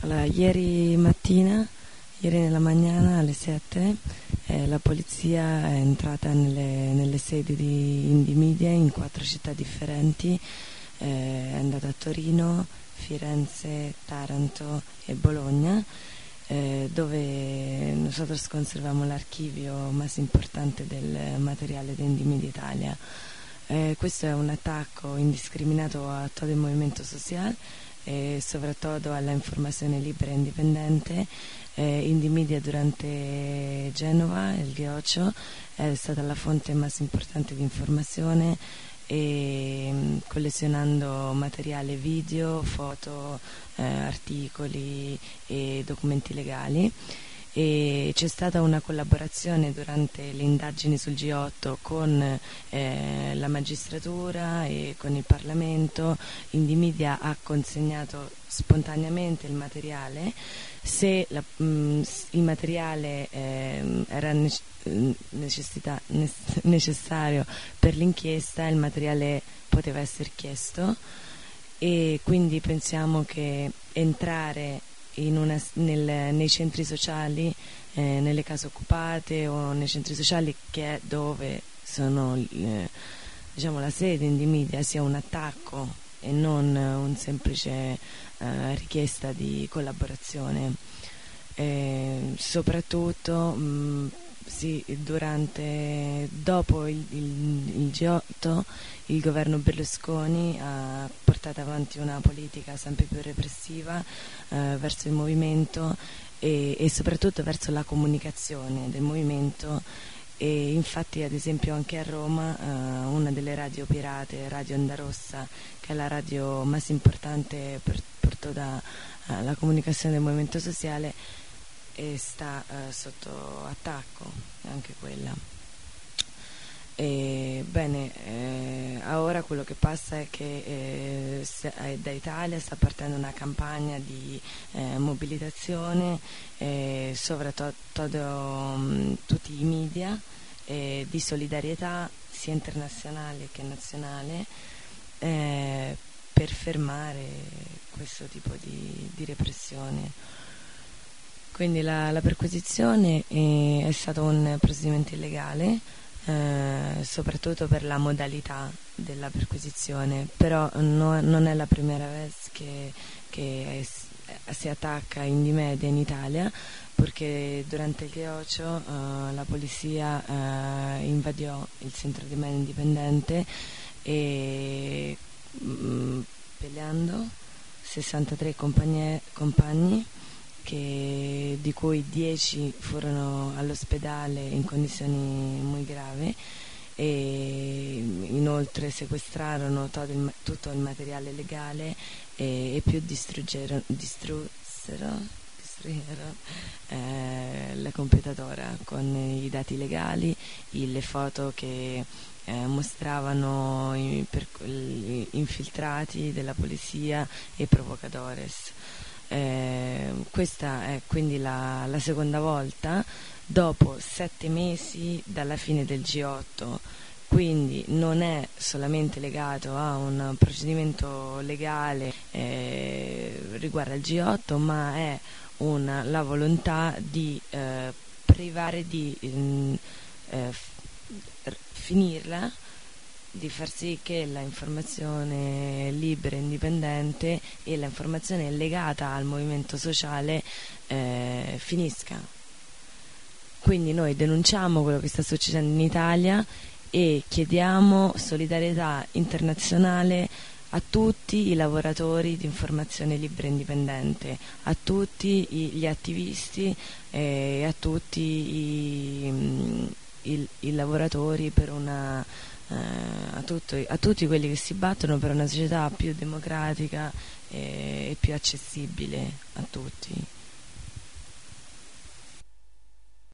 Allora, ieri nella mañana alle 7, la polizia è entrata nelle sedi di Indie Media in 4 città differenti, è andata a Torino, Firenze, Taranto e Bologna, dove nosotros conservamos l'archivio más importante del materiale di Indie Media Italia. Questo è un attacco indiscriminato a tutto il movimento social e soprattutto alla informazione libera e indipendente. Indie Media durante Genova, il G8, è stata la fonte più importante di informazione e collezionando materiale video, foto, articoli e documenti legali. E c'è stata una collaborazione durante le indagini sul G8 con la magistratura e con il Parlamento. Indie Media ha consegnato spontaneamente il materiale. Se il materiale era necessario per l'inchiesta, il materiale poteva essere chiesto, e quindi pensiamo che entrare nei centri sociali, nelle case occupate o nei centri sociali, che è dove sono diciamo la sede Indie Media, sia un attacco e non un semplice richiesta di collaborazione. Soprattutto dopo il G8 il governo Berlusconi ha portato avanti una politica sempre più repressiva verso il movimento e soprattutto verso la comunicazione del movimento. E infatti, ad esempio, anche a Roma una delle radio pirate, Radio Onda Rossa, che è la radio più importante per tutta la comunicazione del movimento sociale, sta sotto attacco, anche quella. Ora quello che passa è che da Italia sta partendo una campagna di mobilitazione soprattutto tutti i media, di solidarietà sia internazionale che nazionale, per fermare questo tipo di repressione. Quindi la perquisizione è stato un procedimento illegale, soprattutto per la modalità della perquisizione, però non è la prima volta che si attacca Indie Media in Italia, perché durante il G8 la polizia invadiò il centro di media indipendente e peleando 63 compagni, di cui 10 furono all'ospedale in condizioni molto gravi, e inoltre sequestrarono tutto il materiale legale e più distrussero la computadora con i dati legali, le foto che mostravano infiltrati della polizia e provocadores. Questa è quindi la seconda volta dopo 7 mesi dalla fine del G8, quindi non è solamente legato a un procedimento legale riguardo al G8, ma è la volontà di privare di finirla, di far sì che la informazione libera e indipendente e la informazione legata al movimento sociale finisca. Quindi noi denunciamo quello che sta succedendo in Italia e chiediamo solidarietà internazionale a tutti i lavoratori di informazione libera e indipendente, a tutti gli attivisti e a tutti i lavoratori per a tutti quelli che si battono per una società più democratica e più accessibile a tutti.